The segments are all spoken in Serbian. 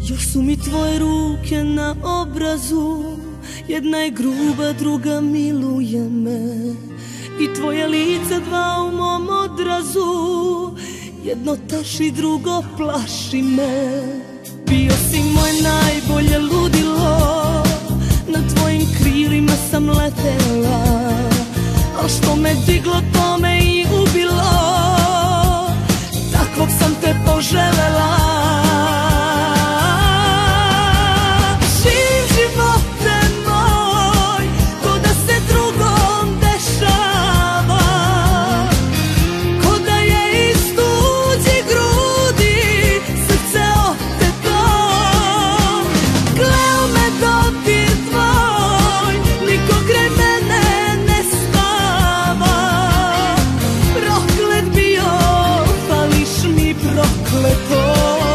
Još su mi tvoje ruke na obrazu, jedna je gruba, druga miluje me. I tvoje lice dva u mom odrazu, jedno teši, drugo plaši me. Bio si moje najbolje ludilo, na tvojim krilima sam letela, al što me diglo to me i ubilo, takvog sam te poželela. Živ živote moj, ko da se drugom dešava, ko da je iz tuđe grudi srce oteto. Gleo me dodir tvoj, niko kraj mene ne spava. Proklet bio, fališ mi prokleto.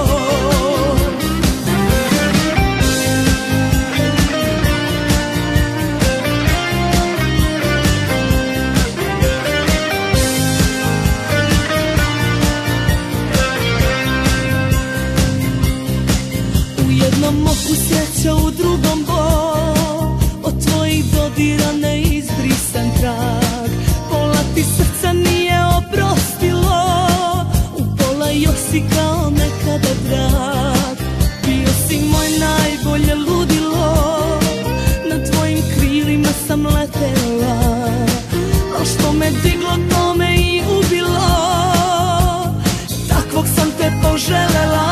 U jednom oku sreća, u drugom bol, od tvojih dodira neizbrisan trag. Pola ti srca nije oprostilo, u pola još si kao nekada drag. Bio si moj najbolje ludilo, na tvojim krilima sam letela, al što me diglo to me i ubilo, takvog sam te poželela.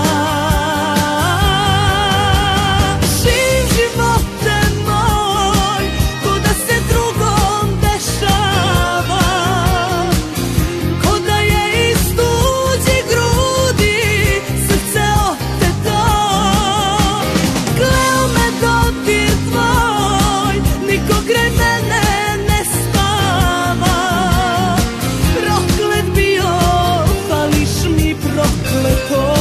Živ živote moj, ko da se drugom dešava, ko da je iz tuđe grudi srce oteto. Gleo me dodir tvoj, niko kraj mene ne spava. Proklet bio, fališ mi prokleto.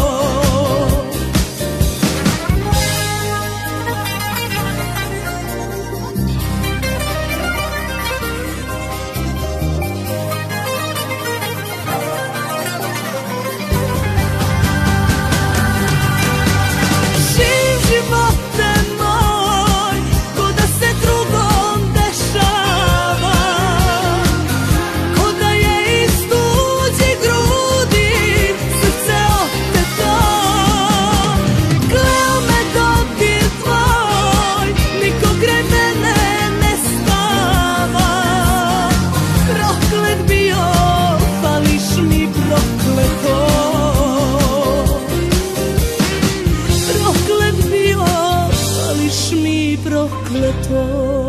Živ živote moj, ko da se drugom dešava, ko da je iz tuđe grudi srce oteto. Gleo me dodir tvoj, niko kraj mene ne spava. Proklet bio, fališ mi prokleto. Proklet bio, fališ mi prokleto.